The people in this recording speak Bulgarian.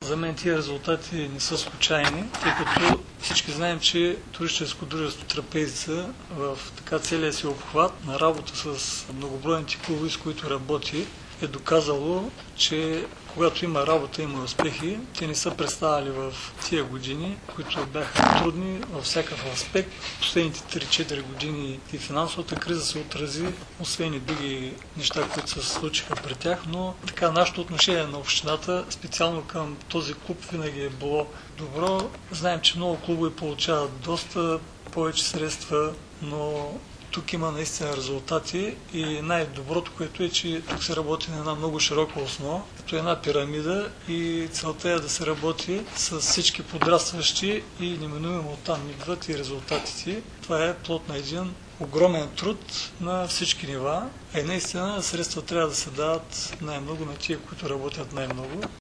За мен тия резултати не са случайни, тъй като всички знаем, че туристическо дружество Трапезица в така целия си обхват на работа с многобройните клубове, с които работи, е доказало, че когато има работа, има успехи. Те не са представали в тия години, които бяха трудни във всякакъв аспект. Последните 3-4 години и финансовата криза се отрази, освен и други неща, които се случиха при тях, но така нашето отношение на общината, специално към този клуб, винаги е било добро. Знаем, че много клубове получават доста повече средства, но тук има наистина резултати и най-доброто, което е, че тук се работи на една много широка основа, като една пирамида и целта е да се работи с всички подрастващи и неминуемо оттам идват и резултатите. Това е плод на един огромен труд на всички нива, а и наистина средства трябва да се дават най-много на тия, които работят най-много.